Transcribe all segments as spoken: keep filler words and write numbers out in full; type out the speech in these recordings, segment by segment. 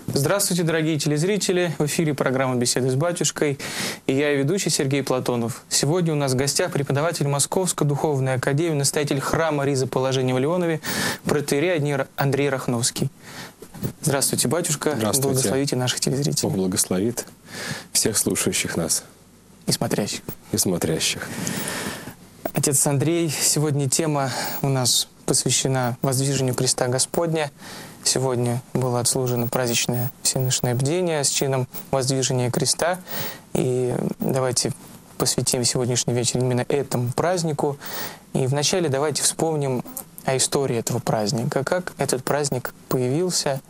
Здравствуйте, дорогие телезрители! В эфире программа «Беседы с батюшкой» и я, ведущий Сергей Платонов. Сегодня у нас в гостях преподаватель Московской духовной академии, настоятель храма Ризоположения в Леонове, протоиерей Андрей Рахновский. Здравствуйте, батюшка! Здравствуйте! Благословите наших телезрителей! Бог благословит всех слушающих нас. И смотрящих. И смотрящих. Отец Андрей, сегодня тема у нас посвящена воздвижению креста Господня. Сегодня было отслужено праздничное всеночное бдение с чином воздвижения креста. И давайте посвятим сегодняшний вечер именно этому празднику. И вначале давайте вспомним о истории этого праздника. Как этот праздник появился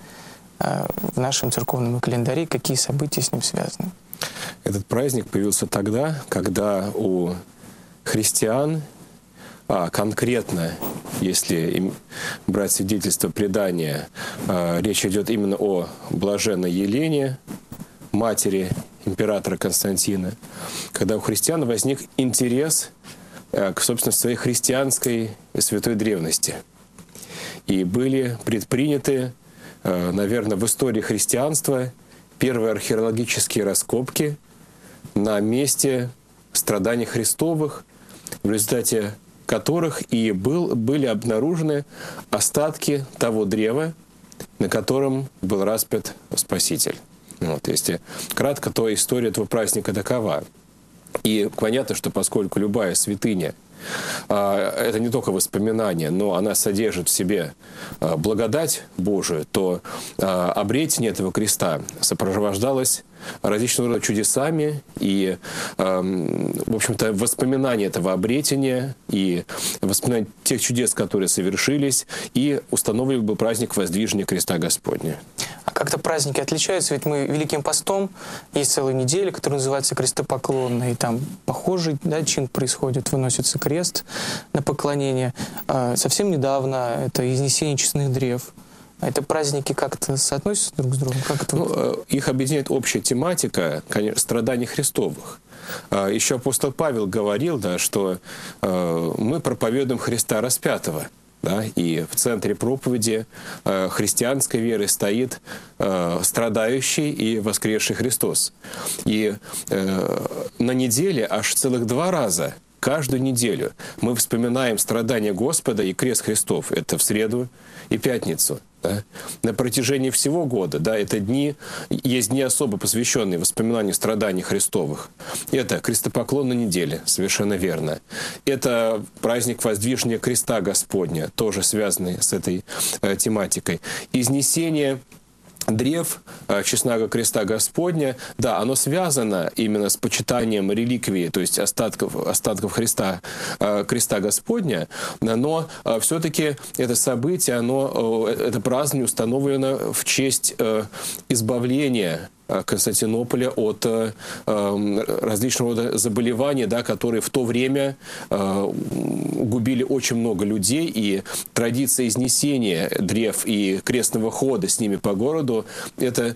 в нашем церковном календаре, какие события с ним связаны. Этот праздник появился тогда, когда у христиан, а конкретно, если брать свидетельство предания, речь идет именно о блаженной Елене, матери императора Константина, когда у христиан возник интерес к, собственно, своей христианской и святой древности. И были предприняты, наверное, в истории христианства первые археологические раскопки на месте страданий Христовых, в результате которых и был, были обнаружены остатки того древа, на котором был распят Спаситель. Вот, если кратко, то история этого праздника такова. И понятно, что поскольку любая святыня а, это не только воспоминание, но она содержит в себе а, благодать Божию, то а, обретение этого креста сопровождалось различного рода чудесами, и, э, в общем-то, воспоминания этого обретения и воспоминания тех чудес, которые совершились, и установлен был праздник воздвижения креста Господня. А как-то праздники отличаются? Ведь мы Великим постом, есть целая неделя, которая называется крестопоклонная, и там похожий, да, чин происходит, выносится крест на поклонение. А совсем недавно это изнесение честных древ. А это праздники как-то соотносятся друг с другом? Как это ну, вот? Их объединяет общая тематика, конечно, страданий Христовых. Еще апостол Павел говорил, да, что мы проповедуем Христа распятого. Да, и в центре проповеди христианской веры стоит страдающий и воскресший Христос. И на неделе аж целых два раза, каждую неделю, мы вспоминаем страдания Господа и крест Христов. Это в среду и пятницу. Да? На протяжении всего года, да, это дни, есть дни особо посвященные воспоминанию страданий Христовых. Это крестопоклонная неделя, совершенно верно. Это праздник воздвижения креста Господня, тоже связанный с этой э, тематикой. Изнесение древ честного креста Господня, да, оно связано именно с почитанием реликвии, то есть остатков, остатков Христа, креста Господня, но все-таки это событие, оно, это празднование установлено в честь избавления Константинополя от э, различного рода заболеваний, да, которые в то время э, губили очень много людей, и традиция изнесения древ и крестного хода с ними по городу – это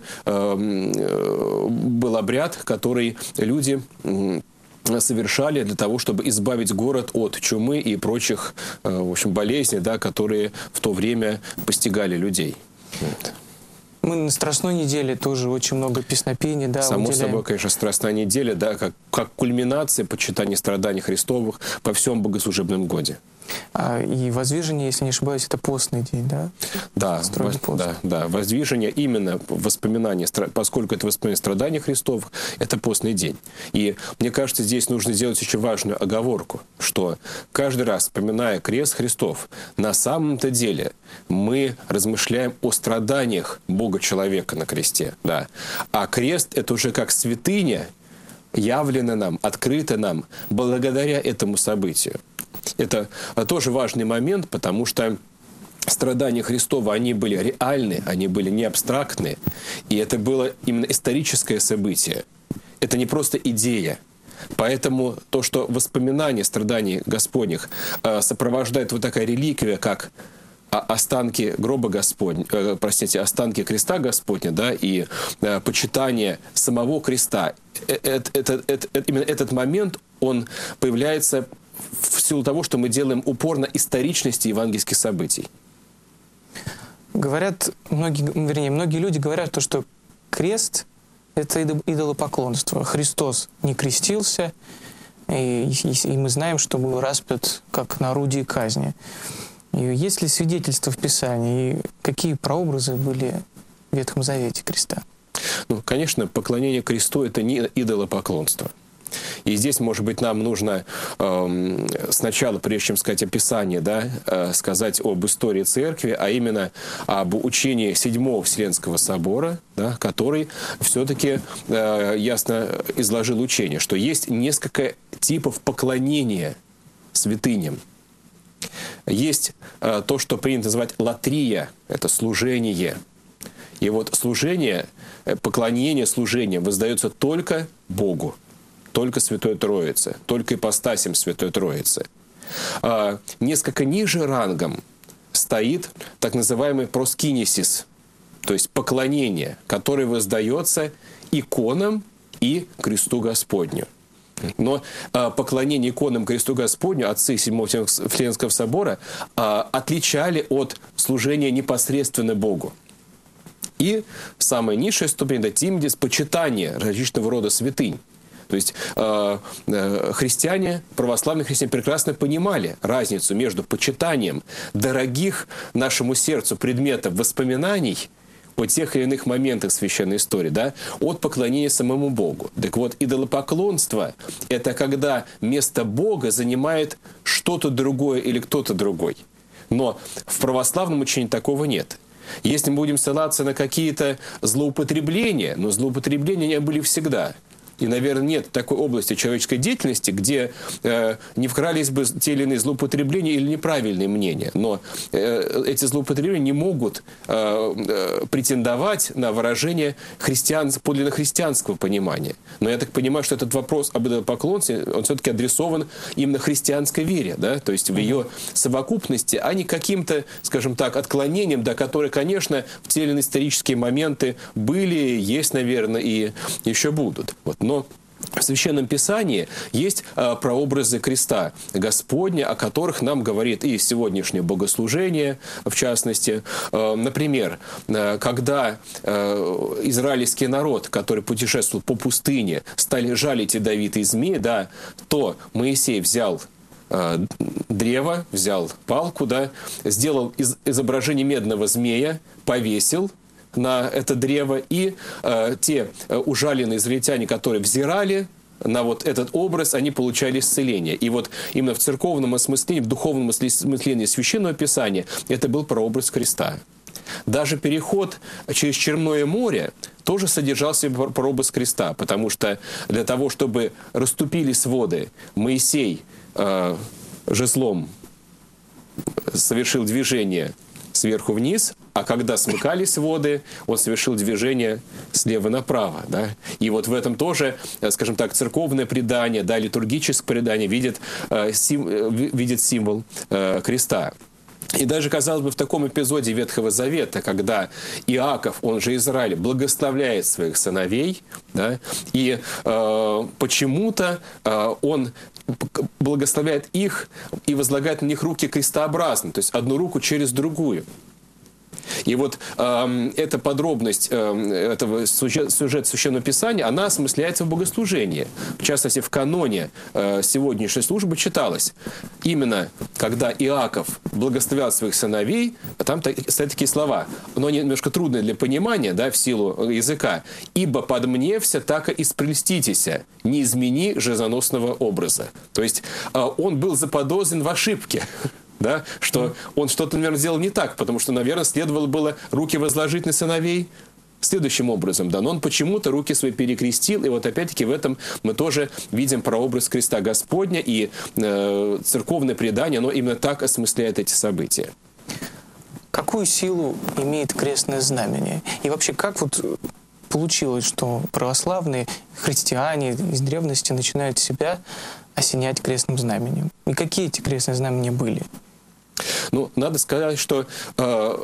э, был обряд, который люди э, совершали для того, чтобы избавить город от чумы и прочих э, в общем, болезней, да, которые в то время постигали людей. Вот. Мы на Страстной неделе тоже очень много песнопений, да, Само уделяем. собой, конечно, Страстная неделя, да, как, как кульминация почитания страданий Христовых по всем богослужебном годе. А, и воздвижение, если не ошибаюсь, это постный день, да? Да, воз, да, да, воздвижение именно воспоминания, поскольку это воспоминание страданий Христовых, это постный день. И мне кажется, здесь нужно сделать очень важную оговорку, что каждый раз, вспоминая крест Христов, на самом-то деле мы размышляем о страданиях Бога-человека на кресте. Да. А крест — это уже как святыня, явлено нам, открыто нам благодаря этому событию. Это тоже важный момент, потому что страдания Христова, они были реальны, они были не абстрактны, и это было именно историческое событие. Это не просто идея. Поэтому то, что воспоминания страданий Господних сопровождает вот такая реликвия, как останки гроба Господня, э, простите, останки креста Господня, да, и э, почитание самого креста, это, это, это, это, именно этот момент, он появляется в силу того, что мы делаем упор на историчности евангельских событий. говорят, многие, вернее, многие люди говорят, то, что крест — это идолопоклонство. Христос не крестился, и, и, и мы знаем, что был распят как на орудии казни. И есть ли свидетельства в Писании, и какие прообразы были в Ветхом Завете креста? Ну, конечно, поклонение кресту — это не идолопоклонство. И здесь, может быть, нам нужно э, сначала, прежде чем сказать описание, да, э, сказать об истории Церкви, а именно об учении Седьмого Вселенского Собора, да, который все-таки э, ясно изложил учение, что есть несколько типов поклонения святыням. Есть э, то, что принято называть латрия, это служение. И вот служение, поклонение служением воздается только Богу, только Святой Троице, только ипостасям Святой Троицы. А, несколько ниже рангом стоит так называемый проскинесис, то есть поклонение, которое воздается иконам и кресту Господню. Но а, поклонение иконам кресту Господню отцы Седьмого Вселенского Собора а, отличали от служения непосредственно Богу. И самая низшая ступень — это тимдис, почитание различного рода святынь. То есть э, э, христиане, православные христиане прекрасно понимали разницу между почитанием дорогих нашему сердцу предметов воспоминаний о тех или иных моментах священной истории, да, от поклонения самому Богу. Так вот, идолопоклонство — это когда место Бога занимает что-то другое или кто-то другой. Но в православном учении такого нет. Если мы будем ссылаться на какие-то злоупотребления, но злоупотребления они были всегда. И, наверное, нет такой области человеческой деятельности, где э, не вкрались бы те или иные злоупотребления или неправильные мнения. Но э, эти злоупотребления не могут э, э, претендовать на выражение христиан, подлинно христианского понимания. Но я так понимаю, что этот вопрос об идолопоклонстве, он все-таки адресован именно христианской вере, да? То есть в ее совокупности, а не каким-то, скажем так, отклонением, да, которые, конечно, в те или иные исторические моменты были, есть, наверное, и еще будут. Вот. Но в Священном Писании есть э, прообразы креста Господня, о которых нам говорит и сегодняшнее богослужение, в частности. Э, например, э, когда э, израильский народ, который путешествовал по пустыне, стали жалить ядовитые змеи, да, то Моисей взял э, древо, взял палку, да, сделал из, изображение медного змея, повесил на это древо, и э, те э, ужаленные израильтяне, которые взирали на вот этот образ, они получали исцеление. И вот именно в церковном осмыслении, в духовном осмыслении Священного Писания это был прообраз креста. Даже переход через Черное море тоже содержал в себе прообраз креста, потому что для того, чтобы расступились воды, Моисей э, жезлом совершил движение сверху вниз, а когда смыкались воды, он совершил движение слева направо. Да? И вот в этом тоже, скажем так, церковное предание, да, литургическое предание видит, э, сим, э, видит символ э, креста. И даже, казалось бы, в таком эпизоде Ветхого Завета, когда Иаков, он же Израиль, благословляет своих сыновей, да, и э, почему-то э, он благословляет их и возлагает на них руки крестообразно, то есть одну руку через другую. И вот э, эта подробность э, этого сюжета, сюжет Священного Писания, она осмысляется в богослужении. В частности, в каноне э, сегодняшней службы читалось. Именно когда Иаков благословлял своих сыновей, там стоят такие слова, но они немножко трудные для понимания, да, в силу языка. «Ибо подмневся, так и испрельститеся, не измени жезоносного образа». То есть э, он был заподозрен в ошибке. Да, что он что-то, наверное, сделал не так, потому что, наверное, следовало было руки возложить на сыновей следующим образом. Да, но он почему-то руки свои перекрестил, и вот опять-таки в этом мы тоже видим прообраз креста Господня, и э, церковное предание, оно именно так осмысляет эти события. Какую силу имеет крестное знамение? И вообще, как вот получилось, что православные христиане из древности начинают себя осенять крестным знаменем? И какие эти крестные знамения были? Ну, надо сказать, что э,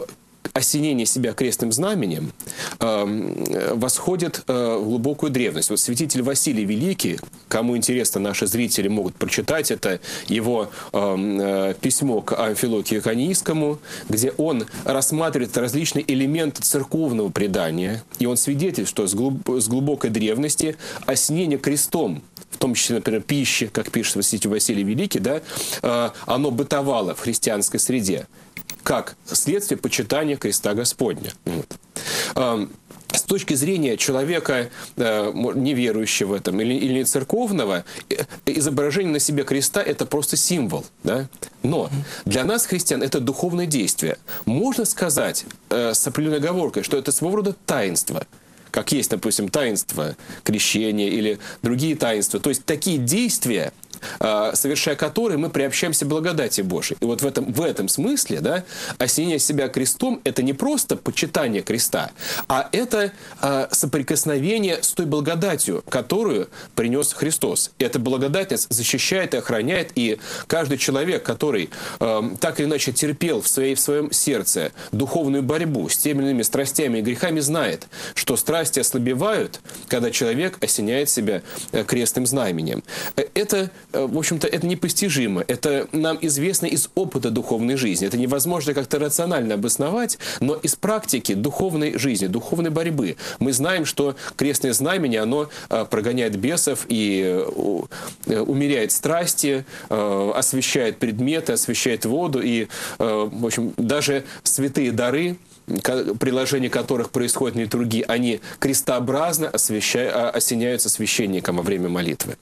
осенение себя крестным знаменем э, восходит э, в глубокую древность. Вот святитель Василий Великий, кому интересно, наши зрители могут прочитать, это его э, письмо к Амфилокию Иконийскому, где он рассматривает различные элементы церковного предания, и он свидетельствует, что с, глуб, с глубокой древности осенение крестом, в том числе, например, пищи, как пишет святитель Василий Великий, да, э, оно бытовало в христианской среде, как следствие почитания креста Господня. Вот. С точки зрения человека, неверующего в этом или, или церковного, изображение на себе креста – это просто символ. Да? Но для нас, христиан, это духовное действие. Можно сказать с определенной оговоркой, что это своего рода таинство. Как есть, допустим, таинство крещения или другие таинства. То есть такие действия, совершая которые мы приобщаемся к благодати Божией. И вот в этом, в этом смысле, да, осенение себя крестом – это не просто почитание креста, а это а, соприкосновение с той благодатью, которую принес Христос. И эта благодать нас защищает и охраняет, и каждый человек, который а, так или иначе терпел в, своей, в своем сердце духовную борьбу с теми или иными страстями и грехами, знает, что страсти ослабевают, когда человек осеняет себя крестным знаменем. Это в общем-то, это непостижимо. Это нам известно из опыта духовной жизни. Это невозможно как-то рационально обосновать, но из практики духовной жизни, духовной борьбы мы знаем, что крестное знамение, оно прогоняет бесов и умеряет страсти, освящает предметы, освящает воду. И, в общем, даже святые дары, приложение которых происходит в литургии, они крестообразно осеняются священником во время молитвы.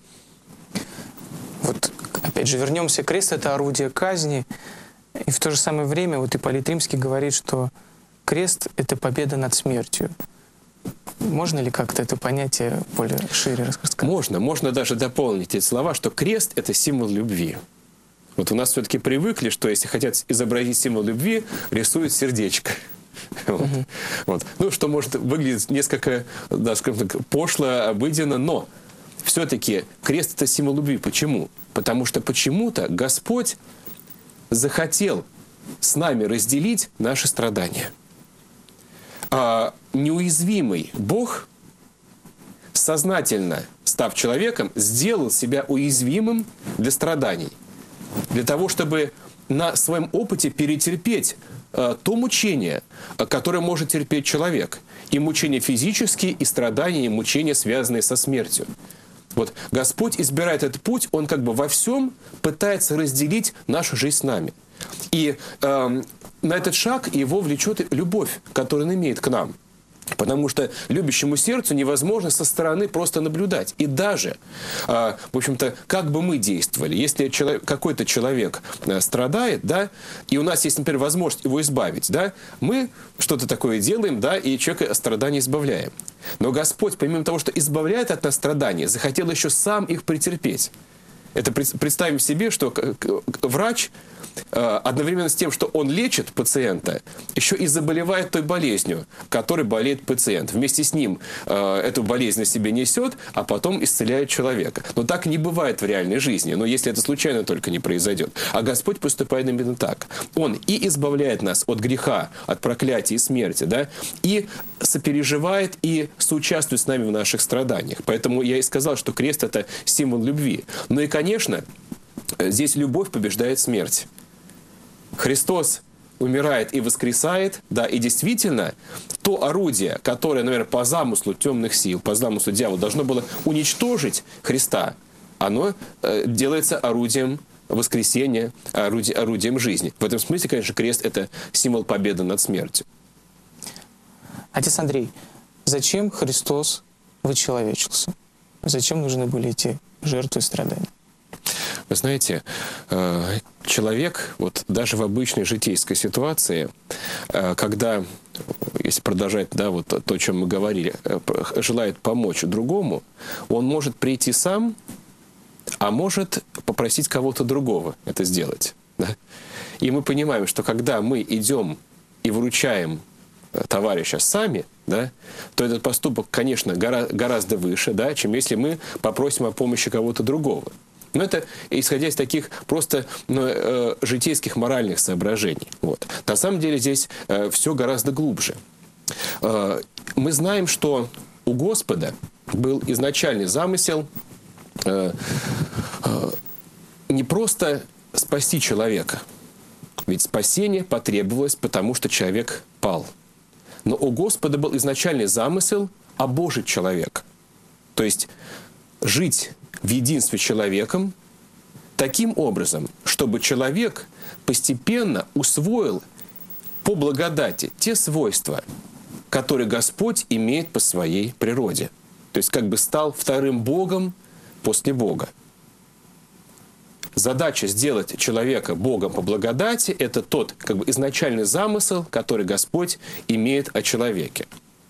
Вот, опять же, вернемся. Крест — это орудие казни. И в то же самое время вот Ипполит Римский говорит, что крест — это победа над смертью. Можно ли как-то это понятие более шире рассказать? Можно. Можно даже дополнить эти слова, что крест — это символ любви. Вот у нас все-таки привыкли, что если хотят изобразить символ любви, рисуют сердечко. Вот. Угу. Вот. Ну, что может выглядеть несколько, да, скажем так, пошло, обыденно, но все-таки крест – это символ любви. Почему? Потому что почему-то Господь захотел с нами разделить наши страдания. А неуязвимый Бог, сознательно став человеком, сделал себя уязвимым для страданий. Для того, чтобы на своем опыте перетерпеть а, то мучение, которое может терпеть человек. И мучения физические, и страдания, и мучения, связанные со смертью. Вот Господь избирает этот путь, Он как бы во всем пытается разделить нашу жизнь с нами. И э, на этот шаг Его влечет любовь, которую Он имеет к нам. Потому что любящему сердцу невозможно со стороны просто наблюдать. И даже, э, в общем-то, как бы мы действовали, если человек, какой-то человек э, страдает, да, и у нас есть, например, возможность его избавить, да, мы что-то такое делаем, да, и человека от страдания избавляем. Но Господь, помимо того, что избавляет от нас страдания, захотел еще сам их претерпеть. Это представим себе, что врач одновременно с тем, что он лечит пациента, еще и заболевает той болезнью, которой болеет пациент. Вместе с ним эту болезнь на себе несет, а потом исцеляет человека. Но так не бывает в реальной жизни, но если это случайно только не произойдет. А Господь поступает именно так. Он и избавляет нас от греха, от проклятия и смерти, да, и сопереживает и соучаствует с нами в наших страданиях. Поэтому я и сказал, что крест – это символ любви. Ну и, конечно, здесь любовь побеждает смерть. Христос умирает и воскресает, да, и действительно, то орудие, которое, наверное, по замыслу темных сил, по замыслу дьявола должно было уничтожить Христа, оно э, делается орудием воскресения, орудием, орудием жизни. В этом смысле, конечно, крест – это символ победы над смертью. Отец Андрей, зачем Христос вычеловечился? Зачем нужны были эти жертвы и страдания? Вы знаете, человек, вот даже в обычной житейской ситуации, когда, если продолжать, да, вот то, о чем мы говорили, желает помочь другому, он может прийти сам, а может попросить кого-то другого это сделать. Да? И мы понимаем, что когда мы идем и выручаем товарища сами, да, то этот поступок, конечно, гора, гораздо выше, да, чем если мы попросим о помощи кого-то другого. Но это исходя из таких просто ну, э, житейских моральных соображений. Вот. На самом деле здесь э, все гораздо глубже. Э, мы знаем, что у Господа был изначальный замысел э, э, не просто спасти человека. Ведь спасение потребовалось, потому что человек пал. Но у Господа был изначальный замысел обожить человека. То есть жить в единстве с человеком таким образом, чтобы человек постепенно усвоил по благодати те свойства, которые Господь имеет по своей природе. То есть как бы стал вторым Богом после Бога. Задача сделать человека Богом по благодати – это тот как бы изначальный замысел, который Господь имеет о человеке.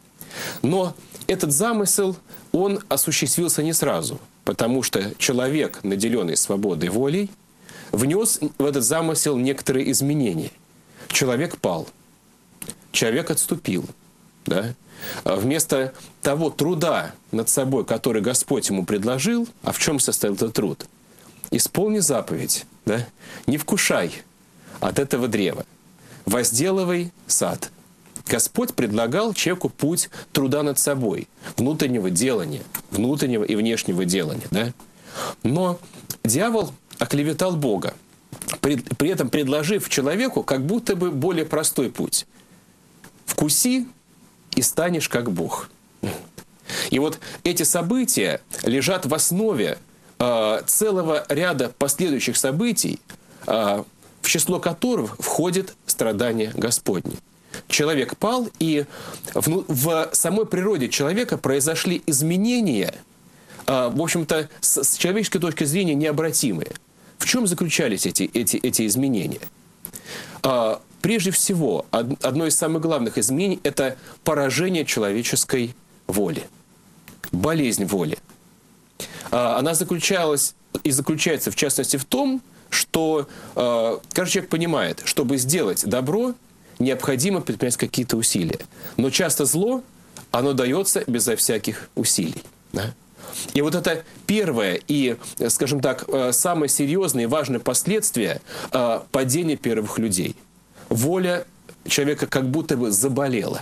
Но этот замысел, он осуществился не сразу, потому что человек, наделенный свободой волей, внес в этот замысел некоторые изменения. Человек пал, человек отступил. Да? Вместо того труда над собой, который Господь ему предложил, а в чем состоял этот труд? Исполни заповедь, да? Не вкушай от этого древа, возделывай сад. Господь предлагал человеку путь труда над собой, внутреннего делания, внутреннего и внешнего делания. Да? Но дьявол оклеветал Бога, при, при этом предложив человеку как будто бы более простой путь. Вкуси и станешь как Бог. И вот эти события лежат в основе э, целого ряда последующих событий, э, в число которых входит страдание Господне. Человек пал, и в, в самой природе человека произошли изменения, э, в общем-то, с, с человеческой точки зрения необратимые. В чем заключались эти, эти, эти изменения? Э, прежде всего, од, одно из самых главных изменений – это поражение человеческой воли, болезнь воли. Э, она заключалась и заключается, в частности, в том, что э, каждый человек понимает, чтобы сделать добро, необходимо предпринять какие-то усилия. Но часто зло, оно дается безо всяких усилий. Да? И вот это первое и, скажем так, самое серьезное и важное последствие падения первых людей. Воля человека как будто бы заболела.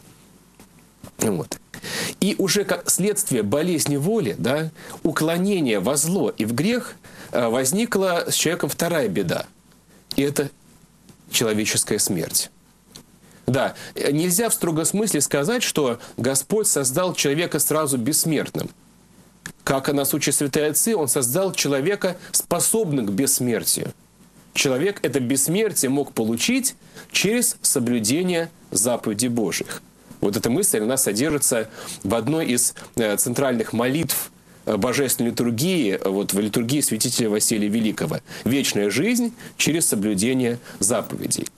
Вот. И уже как следствие болезни воли, да, уклонения во зло и в грех, возникла с человеком вторая беда. И это человеческая смерть. Да, нельзя в строгом смысле сказать, что Господь создал человека сразу бессмертным. Как нас учат святые отцы, Он создал человека способным к бессмертию. Человек это бессмертие мог получить через соблюдение заповедей Божьих. Вот эта мысль, она содержится в одной из центральных молитв божественной литургии, вот в литургии святителя Василия Великого. Вечная жизнь через соблюдение заповедей.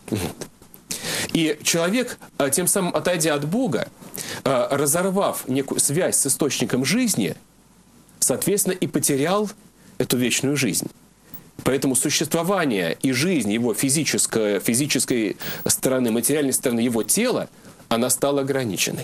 И человек, тем самым отойдя от Бога, разорвав некую связь с источником жизни, соответственно, и потерял эту вечную жизнь. Поэтому существование и жизнь его физической, физической стороны, материальной стороны его тела, она стала ограниченной.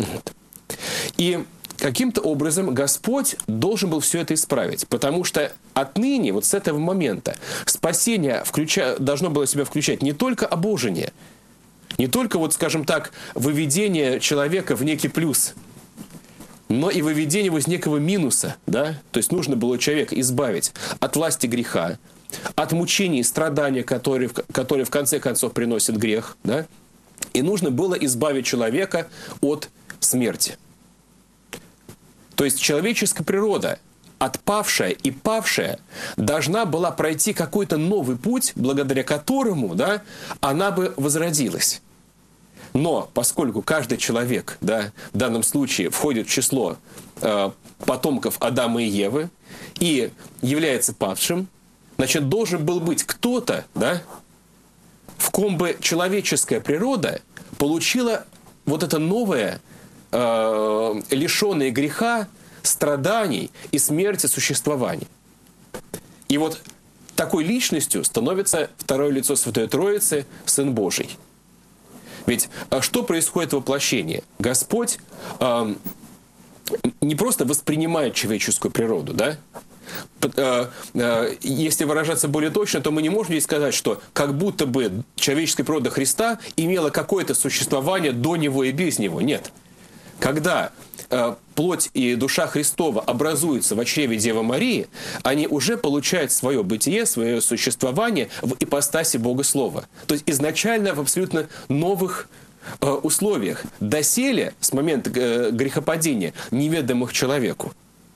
И каким-то образом Господь должен был все это исправить, потому что отныне, вот с этого момента, спасение включа... должно было в себя включать не только обожение, не только, вот, скажем так, выведение человека в некий плюс, но и выведение его из некого минуса. Да? То есть нужно было человека избавить от власти греха, от мучений и страдания, которые, которые в конце концов приносят грех. Да? И нужно было избавить человека от смерти. То есть человеческая природа, отпавшая и павшая, должна была пройти какой-то новый путь, благодаря которому, да, она бы возродилась. Но поскольку каждый человек, да, в данном случае входит в число э, потомков Адама и Евы и является падшим, значит, должен был быть кто-то, да, в ком бы человеческая природа получила вот это новое, э, лишенное греха, страданий и смерти существование. И вот такой личностью становится второе лицо Святой Троицы, Сын Божий. Ведь что происходит в воплощении? Господь э, не просто воспринимает человеческую природу, да? Если выражаться более точно, то мы не можем здесь сказать, что как будто бы человеческая природа Христа имела какое-то существование до Него и без Него. Нет. Когда плоть и душа Христова образуются в чреве Девы Марии, они уже получают свое бытие, свое существование в ипостаси Бога Слова. То есть изначально в абсолютно новых условиях, доселе, с момента грехопадения, неведомых человеку.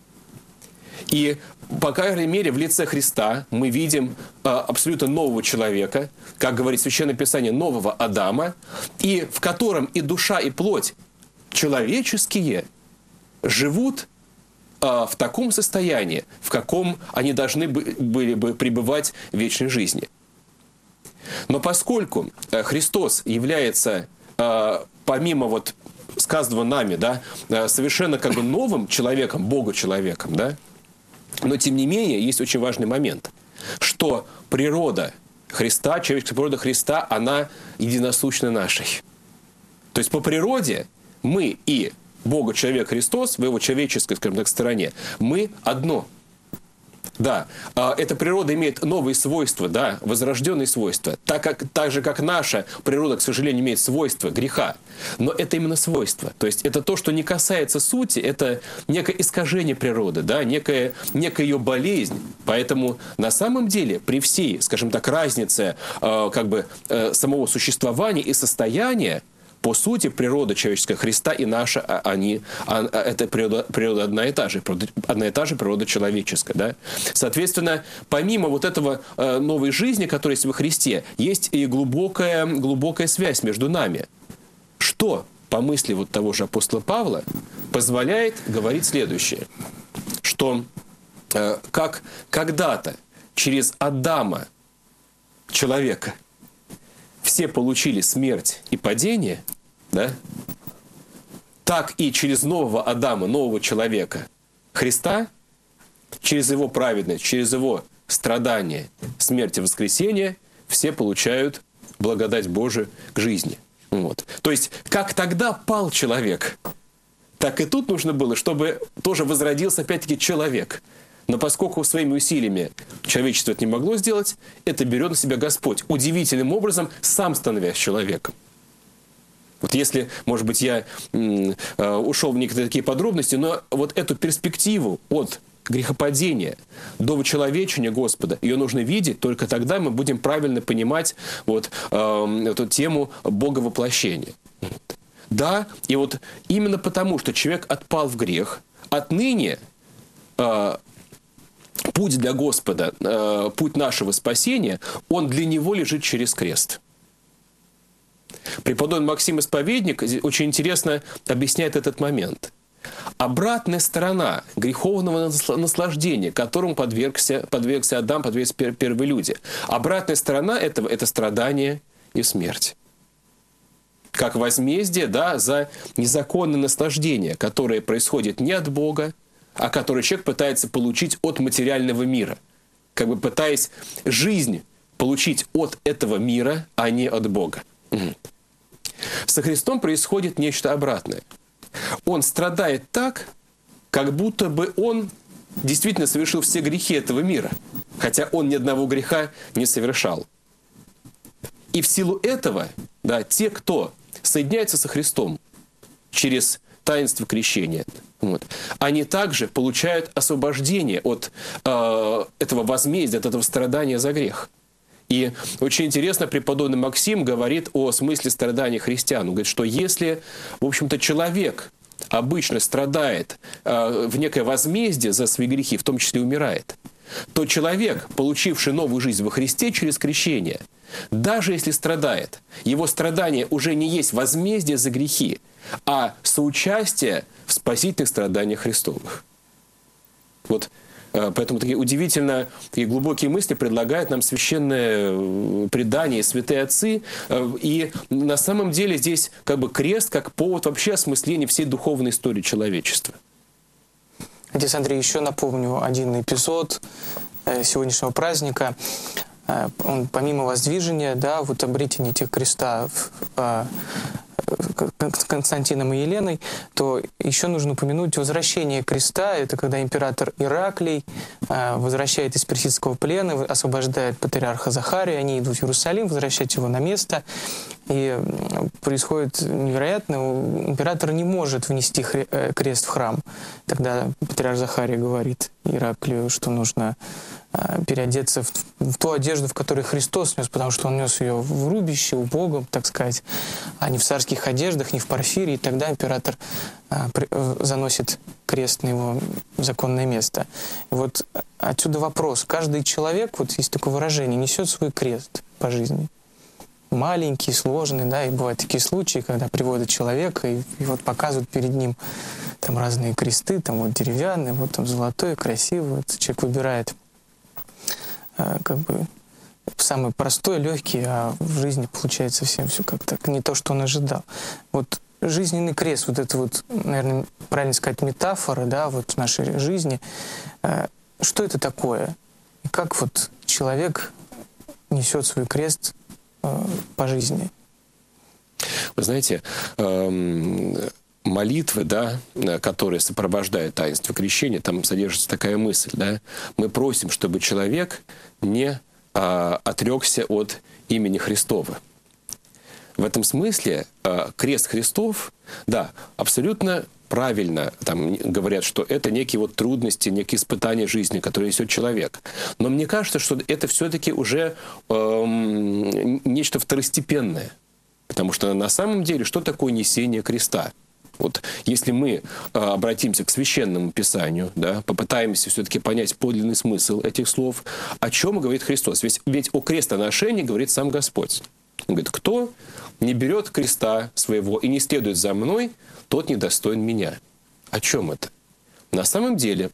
И, по крайней мере, в лице Христа мы видим абсолютно нового человека, как говорит Священное Писание, нового Адама, и в котором и душа, и плоть человеческие живут в таком состоянии, в каком они должны были бы пребывать в вечной жизни. Но поскольку Христос является, помимо вот сказанного нами, да, совершенно как бы новым человеком, Бога-человеком, да, но тем не менее есть очень важный момент, что природа Христа, человеческая природа Христа, она единосущна нашей. То есть по природе мы и Бога-человек Христос, в его человеческой, скажем так, стороне, мы одно. Да, эта природа имеет новые свойства, да, возрожденные свойства, так, как, так же, как наша природа, к сожалению, имеет свойства греха. Но это именно свойства. То есть это то, что не касается сути, это некое искажение природы, да, некая, некая ее болезнь. Поэтому на самом деле при всей, скажем так, разнице э, как бы, э, самого существования и состояния, по сути, природа человеческая Христа и наша, они, это природа, природа одна и та же, одна и та же природа человеческая. Да? Соответственно, помимо вот этого новой жизни, которая есть во Христе, есть и глубокая, глубокая связь между нами. Что, по мысли вот того же апостола Павла, позволяет говорить следующее, что как когда-то через Адама, человека, все получили смерть и падение, да? Так и через нового Адама, нового человека, Христа, через его праведность, через его страдания, смерть и воскресение, все получают благодать Божию к жизни. Вот. То есть, как тогда пал человек, так и тут нужно было, чтобы тоже возродился опять-таки человек. Но поскольку своими усилиями человечество это не могло сделать, это берет на себя Господь, удивительным образом сам становясь человеком. Вот если, может быть, я м, э, ушел в некоторые такие подробности, но вот эту перспективу от грехопадения до вычеловечения Господа, ее нужно видеть, только тогда мы будем правильно понимать вот, э, эту тему Боговоплощения. Да, и вот именно потому, что человек отпал в грех, отныне э, путь для Господа, э, путь нашего спасения, он для него лежит через крест. Преподобный Максим Исповедник очень интересно объясняет этот момент. Обратная сторона греховного наслаждения, которому подвергся, подвергся Адам, подвергся первые люди. Обратная сторона этого – это страдание и смерть. Как возмездие, да, за незаконное наслаждение, которое происходит не от Бога, а который человек пытается получить от материального мира. Как бы пытаясь жизнь получить от этого мира, а не от Бога. Со Христом происходит нечто обратное. Он страдает так, как будто бы он действительно совершил все грехи этого мира, хотя он ни одного греха не совершал. И в силу этого, да, те, кто соединяется со Христом через таинство крещения, вот, они также получают освобождение от э, этого возмездия, от этого страдания за грех. И очень интересно, преподобный Максим говорит о смысле страдания христиан. Он говорит, что если, в общем-то, человек обычно страдает э, в некое возмездие за свои грехи, в том числе умирает, то человек, получивший новую жизнь во Христе через крещение, даже если страдает, его страдание уже не есть возмездие за грехи, а соучастие в спасительных страданиях Христовых. Вот. Поэтому такие удивительно и глубокие мысли предлагают нам священное предание, святые отцы. И на самом деле здесь как бы крест как повод вообще осмысления всей духовной истории человечества. Отец Андрей, еще напомню один эпизод сегодняшнего праздника. Он помимо воздвижения, да, вот обретения тех креста, Константином и Еленой, то еще нужно упомянуть возвращение креста. Это когда император Ираклий возвращает из персидского плена, освобождает патриарха Захария, они идут в Иерусалим, возвращать его на место. И происходит невероятно, император не может внести крест в храм. Тогда патриарх Захарий говорит Ираклию, что нужно переодеться в, в ту одежду, в которой Христос нес, потому что он нес ее в рубище, убогом, так сказать, а не в царских одеждах, не в парфире. И тогда император а, при, заносит крест на его законное место. И вот отсюда вопрос. Каждый человек, вот есть такое выражение, несет свой крест по жизни. Маленький, сложный, да, и бывают такие случаи, когда приводят человека и, и вот показывают перед ним там разные кресты, там вот деревянный, вот там золотой, красивый. Вот человек выбирает как бы самый простой, легкий, а в жизни получается совсем все как-то не то, что он ожидал. Вот жизненный крест, вот это вот, наверное, правильно сказать, метафора, да, вот в нашей жизни. Что это такое? И как вот человек несет свой крест по жизни? Вы знаете, эм... молитвы, да, которые сопровождают таинство крещения, там содержится такая мысль, да, мы просим, чтобы человек не а, отрекся от имени Христова. В этом смысле а, крест Христов, да, абсолютно правильно там говорят, что это некие вот трудности, некие испытания жизни, которые несет человек. Но мне кажется, что это все-таки уже эм, нечто второстепенное. Потому что на самом деле, что такое несение креста? Вот если мы э, обратимся к Священному Писанию, да, попытаемся все-таки понять подлинный смысл этих слов, о чем говорит Христос. Ведь, ведь о крестоношении говорит сам Господь. Он говорит, кто не берет креста своего и не следует за мной, тот недостоин меня. О чем это? На самом деле,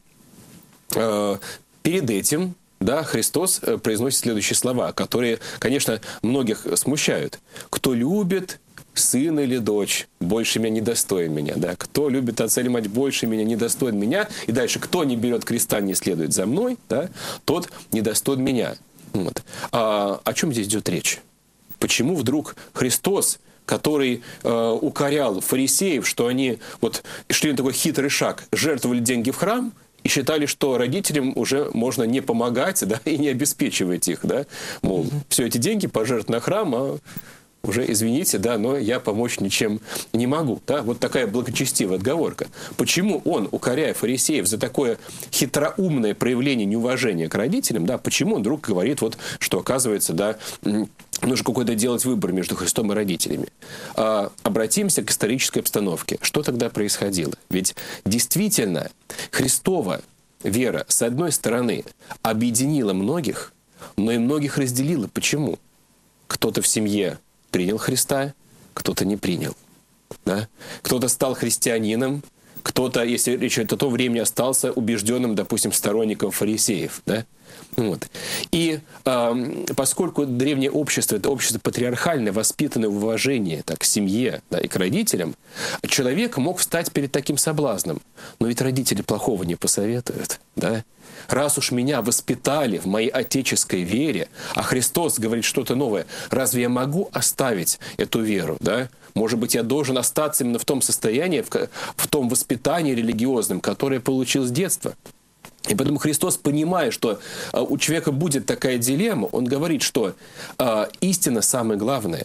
э, перед этим да, Христос произносит следующие слова, которые, конечно, многих смущают. «Кто любит сын или дочь, больше меня не достоин меня». Да? «Кто любит отца или мать, больше меня не достоин меня». И дальше «кто не берет креста, не следует за мной, да, тот не достоин меня». Вот. А о чем здесь идет речь? Почему вдруг Христос, который э, укорял фарисеев, что они вот шли на такой хитрый шаг, жертвовали деньги в храм, и считали, что родителям уже можно не помогать, да, и не обеспечивать их, да, мол, mm-hmm. все эти деньги пожертвовать на храм, а уже, извините, да, но я помочь ничем не могу, да, вот такая благочестивая отговорка. Почему он, укоряя фарисеев за такое хитроумное проявление неуважения к родителям, да, почему он вдруг говорит, вот, что оказывается, да, нужно какой-то делать выбор между Христом и родителями. А, обратимся к исторической обстановке. Что тогда происходило? Ведь действительно Христова вера, с одной стороны, объединила многих, но и многих разделила. Почему? Кто-то в семье принял Христа, кто-то не принял. Да? Кто-то стал христианином, кто-то, если речь идет о том времени, остался убежденным, допустим, сторонником фарисеев. Да? Вот. И э, поскольку древнее общество – это общество патриархальное, воспитанное в уважении так, к семье, да, и к родителям, человек мог встать перед таким соблазном. Но ведь родители плохого не посоветуют. Да? Раз уж меня воспитали в моей отеческой вере, а Христос говорит что-то новое, разве я могу оставить эту веру? Да? Может быть, я должен остаться именно в том состоянии, в, в том воспитании религиозном, которое я получил с детства. И поэтому Христос, понимая, что а, у человека будет такая дилемма, он говорит, что а, истина самое главное,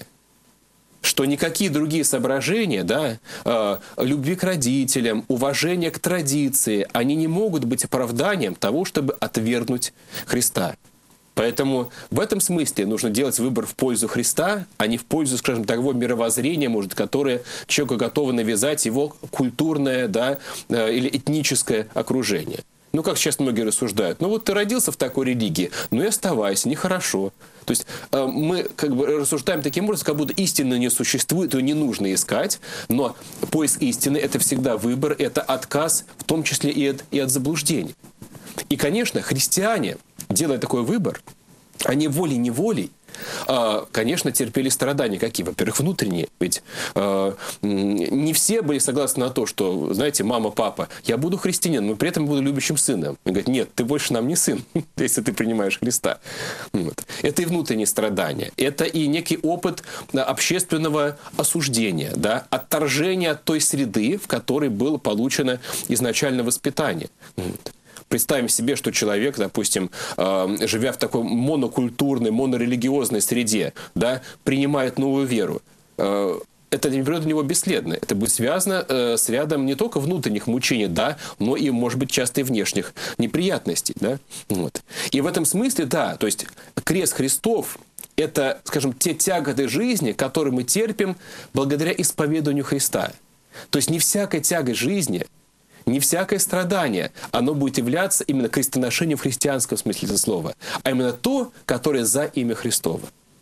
что никакие другие соображения, да, а, любви к родителям, уважения к традиции, они не могут быть оправданием того, чтобы отвергнуть Христа. Поэтому в этом смысле нужно делать выбор в пользу Христа, а не в пользу, скажем, того мировоззрения, может, которое человеку готово навязать его культурное, да, или этническое окружение. Ну, как сейчас многие рассуждают. Ну, вот ты родился в такой религии, ну и оставайся, нехорошо. То есть э, мы как бы рассуждаем таким образом, как будто истины не существует, ее не нужно искать, но поиск истины – это всегда выбор, это отказ, в том числе и от, и от заблуждений. И, конечно, христиане, делая такой выбор, они волей-неволей А, конечно, терпели страдания какие? Во-первых, внутренние. Ведь а, не все были согласны на то, что, знаете, мама, папа, я буду христианином, но при этом буду любящим сыном. И говорят, нет, ты больше нам не сын, если ты принимаешь Христа. Вот. Это и внутренние страдания. Это и некий опыт общественного осуждения, да, отторжения от той среды, в которой было получено изначально воспитание. Вот. Представим себе, что человек, допустим, живя в такой монокультурной, монорелигиозной среде, да, принимает новую веру. Это не придет у него бесследно. Это будет связано э, с рядом не только внутренних мучений, да, но и, может быть, часто и внешних неприятностей. Да? Вот. И в этом смысле, да, то есть крест Христов – это, скажем, те тяготы жизни, которые мы терпим благодаря исповеданию Христа. То есть не всякая тягость жизни, не всякое страдание, оно будет являться именно крестоношением в христианском смысле этого слова, а именно то, которое за имя Христово.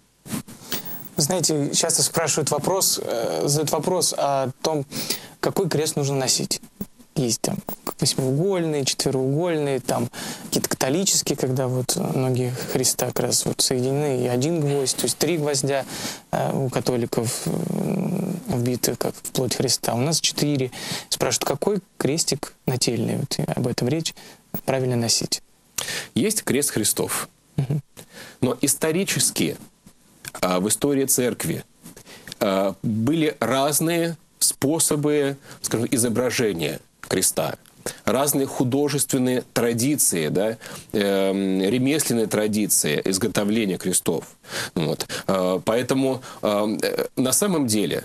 Знаете, часто спрашивают вопрос, э, задают вопрос о том, какой крест нужно носить. Есть там восьмиугольные, четвероугольные, там какие-то католические, когда вот ноги Христа как раз вот соединены, и один гвоздь, то есть три гвоздя э, у католиков э, вбиты как в плоть Христа. У нас четыре. Спрашивают, какой крестик нательный, вот об этом речь, правильно носить? Есть крест Христов. Угу. Но исторически в истории церкви были разные способы, скажем, изображения креста, разные художественные традиции, да, ремесленные традиции изготовления крестов. Вот. Поэтому на самом деле,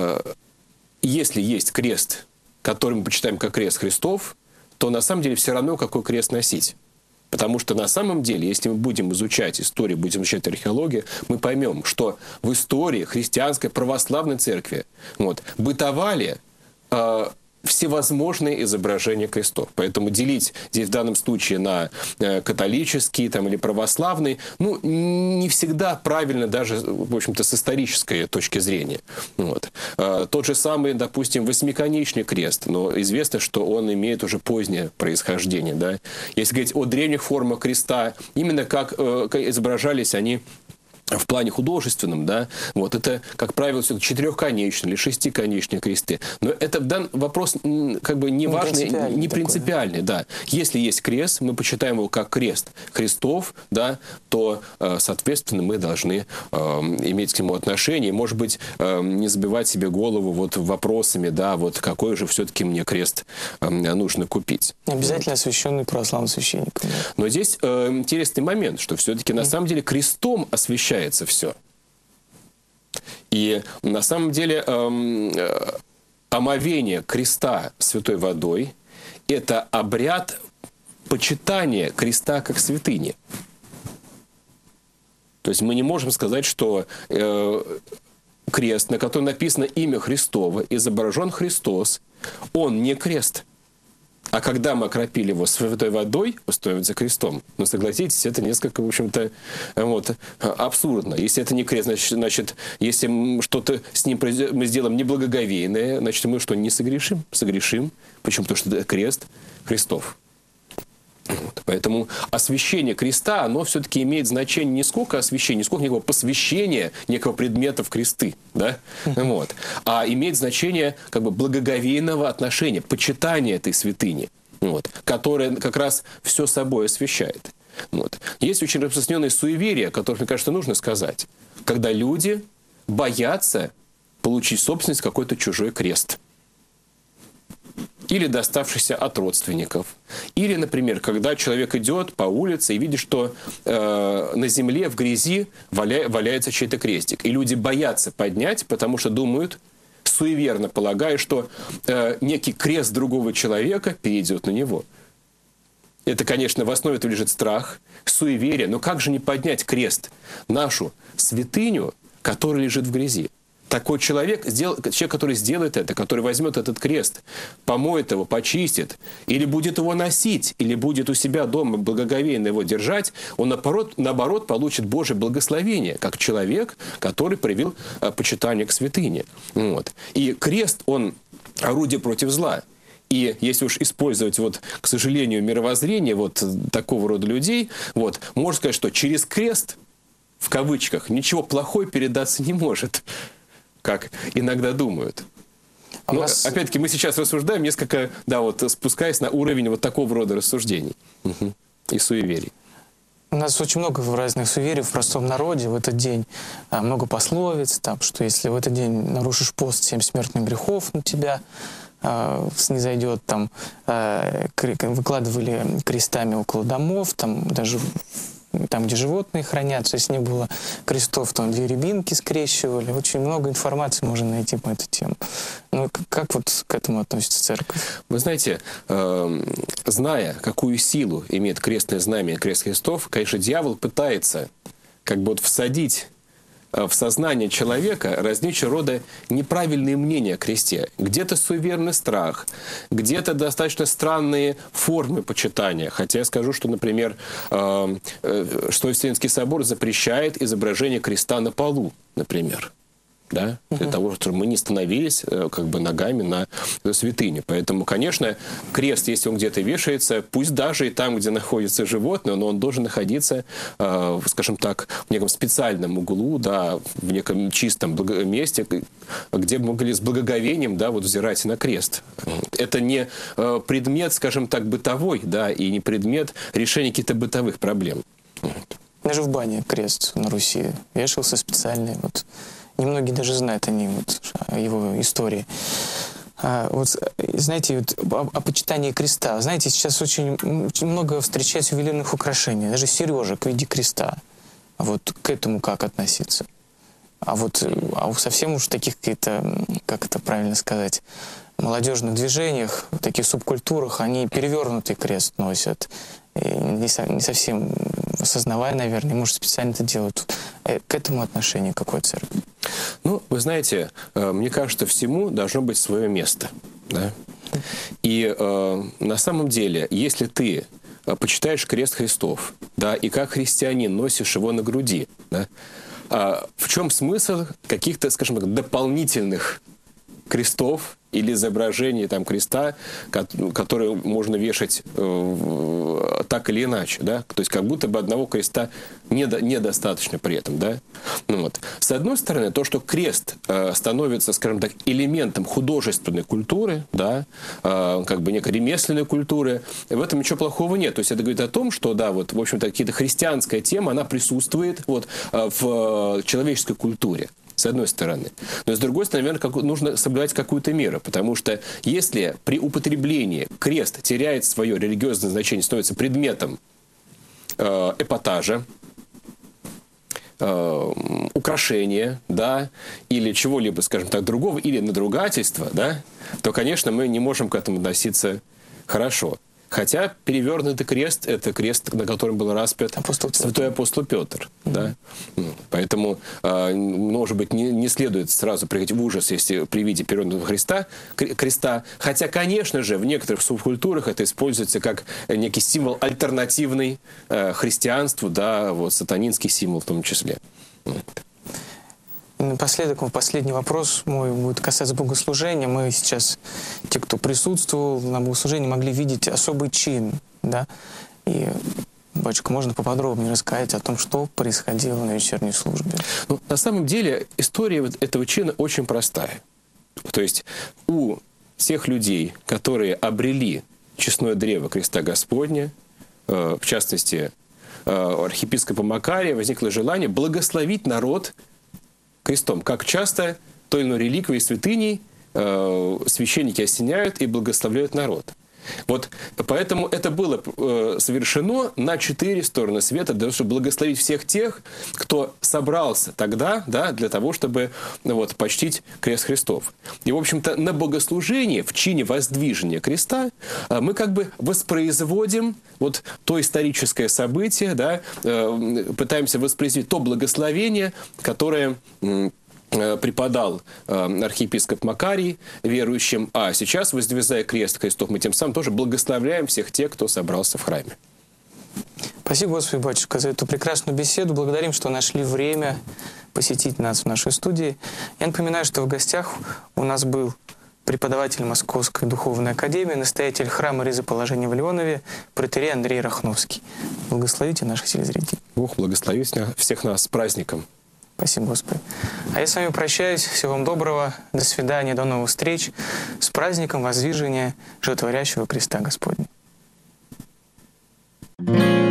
если есть крест, который мы почитаем как крест Христов, то на самом деле все равно какой крест носить. Потому что на самом деле, если мы будем изучать историю, будем изучать археологию, мы поймем, что в истории христианской православной церкви вот, бытовали э, всевозможные изображения крестов. Поэтому делить здесь в данном случае на э, католический там, или православный, ну, не всегда правильно даже, в общем-то, с исторической точки зрения. Вот. Э, тот же самый, допустим, восьмиконечный крест, но известно, что он имеет уже позднее происхождение. Да? Если говорить о древних формах креста, именно как э, изображались они в плане художественном, да, вот это, как правило, все четырехконечные или шестиконечные кресты. Но это дан вопрос как бы не важный, не принципиальный, да. Если есть крест, мы почитаем его как крест Христов, да, то, соответственно, мы должны э, иметь к нему отношение. Может быть, э, не забивать себе голову вот вопросами, да, вот какой же все-таки мне крест э, нужно купить. Обязательно освященный православным священником. Но здесь э, интересный момент, что все-таки на самом деле крестом освящается все. И на самом деле эм, э, омовение креста святой водой – это обряд почитания креста как святыни. То есть мы не можем сказать, что э, крест, на котором написано имя Христово, изображен Христос, он не крест. А когда мы окропили его святой водой, становится крестом. Ну, согласитесь, это несколько, в общем-то, вот, абсурдно. Если это не крест, значит, значит если что-то с ним мы сделаем неблагоговейное, значит, мы что, не согрешим? Согрешим. Почему? Потому что это крест Христов. Вот. Поэтому освящение креста, оно все-таки имеет значение не сколько освящения, не сколько некого посвящения некого предмета в кресты, да? Вот. А имеет значение как бы благоговейного отношения, почитания этой святыни, вот, которая как раз все собой освящает. Вот. Есть очень распространенное суеверие, которое, мне кажется, нужно сказать, когда люди боятся получить в собственность какой-то чужой крест. Или доставшийся от родственников. Или, например, когда человек идет по улице и видит, что э, на земле в грязи валя, валяется чей-то крестик. И люди боятся поднять, потому что думают, суеверно полагая, что э, некий крест другого человека перейдет на него. Это, конечно, в основе этого лежит страх, суеверие. Но как же не поднять крест, нашу святыню, которая лежит в грязи? Такой человек, человек, который сделает это, который возьмет этот крест, помоет его, почистит, или будет его носить, или будет у себя дома благоговейно его держать, он, наоборот, наоборот получит Божье благословение, как человек, который проявил почитание к святыне. Вот. И крест, он орудие против зла. И если уж использовать, вот, к сожалению, мировоззрение вот такого рода людей, вот, можно сказать, что через крест в кавычках, ничего плохого передаться не может, как иногда думают. А Но, вас... опять-таки, мы сейчас рассуждаем несколько, да, вот спускаясь на уровень вот такого рода рассуждений угу. и суеверий. У нас очень много разных суеверий в простом народе в этот день. Много пословиц, там, что если в этот день нарушишь пост, семь смертных грехов на тебя э, снизойдет. Там, э, выкладывали крестами около домов, там даже там, где животные хранятся, если не было крестов, там две рябинки скрещивали. Очень много информации можно найти по этой теме. Ну, как вот к этому относится церковь? Вы знаете, э, зная, какую силу имеет крестное знамя, крест Христов, конечно, дьявол пытается как бы вот всадить в сознание человека различного рода неправильные мнения о кресте. Где-то суеверный страх, где-то достаточно странные формы почитания. Хотя я скажу, что, например, э, э, что Вселенский собор запрещает изображение креста на полу, например. Да? Для uh-huh. того, чтобы мы не становились как бы ногами на святыню. Поэтому, конечно, крест, если он где-то вешается, пусть даже и там, где находится животное, но он должен находиться, э, скажем так, в неком специальном углу, да, в неком чистом месте, где мы могли с благоговением, да, вот взирать на крест. Это не э, предмет, скажем так, бытовой, да, и не предмет решения каких-то бытовых проблем. Даже в бане крест на Руси вешался специальный, вот. Немногие даже знают они вот, о его истории. А, вот, знаете, вот, о, о почитании креста. Знаете, сейчас очень, очень много встречается ювелирных украшений, даже сережек в виде креста. А вот к этому как относиться? А вот а совсем уж таких каких-то, как это правильно сказать, молодежных движениях, в таких субкультурах, они перевернутый крест носят. И не, со, не совсем осознавая, наверное, может, специально это делают. К этому отношение какое церковь? Ну, вы знаете, мне кажется, всему должно быть свое место. Да? И э, на самом деле, если ты почитаешь крест Христов, да, и как христианин носишь его на груди, да, а в чем смысл каких-то, скажем так, дополнительных крестов или изображений там, креста, которые можно вешать э, так или иначе, да? То есть как будто бы одного креста недо, недостаточно при этом, да? Ну, вот. С одной стороны, то, что крест э, становится, скажем так, элементом художественной культуры, да, э, как бы некой ремесленной культуры, в этом ничего плохого нет. То есть это говорит о том, что, да, вот, в общем-то, какая-то христианская тема, она присутствует вот, э, в человеческой культуре. С одной стороны. Но с другой стороны, наверное, как, нужно соблюдать какую-то меру. Потому что если при употреблении крест теряет свое религиозное значение, становится предметом э, эпатажа, э, украшения, да, или чего-либо, скажем так, другого, или надругательства, да, то, конечно, мы не можем к этому относиться хорошо. Хотя перевернутый крест – это крест, на котором был распят апостол святой апостол Петр. Mm-hmm. Да? Поэтому, может быть, не, не следует сразу приходить в ужас, если при виде перевернутого креста, креста. Хотя, конечно же, в некоторых субкультурах это используется как некий символ альтернативный христианству, да, вот, сатанинский символ в том числе. И напоследок, последний вопрос мой будет касаться богослужения. Мы сейчас, те, кто присутствовал на богослужении, могли видеть особый чин, да? И, батюшка, можно поподробнее рассказать о том, что происходило на вечерней службе? Ну, на самом деле, история этого чина очень простая. То есть у всех людей, которые обрели честное древо креста Господня, э, в частности, э, у архиепископа Макария, возникло желание благословить народ крестом. Как часто той или иной реликвией святыней э, священники осеняют и благословляют народ. Вот поэтому это было э, совершено на четыре стороны света, для того, чтобы благословить всех тех, кто собрался тогда, да, для того, чтобы ну, вот, почтить крест Христов. И, в общем-то, на богослужении, в чине воздвижения креста, э, мы как бы воспроизводим вот то историческое событие, да, э, пытаемся воспроизвести то благословение, которое э, преподал э, архиепископ Макарий верующим, а сейчас, воздвигая крест Христов, мы тем самым тоже благословляем всех тех, кто собрался в храме. Спасибо, Господи, батюшка, за эту прекрасную беседу. Благодарим, что нашли время посетить нас в нашей студии. Я напоминаю, что в гостях у нас был преподаватель Московской духовной академии, настоятель храма Ризоположения в Леонове, протоиерей Андрей Рахновский. Благословите наших телезрителей. Бог благословит всех нас с праздником. Спасибо, Господи. А я с вами прощаюсь. Всего вам доброго. До свидания. До новых встреч. С праздником воздвижения животворящего креста Господня.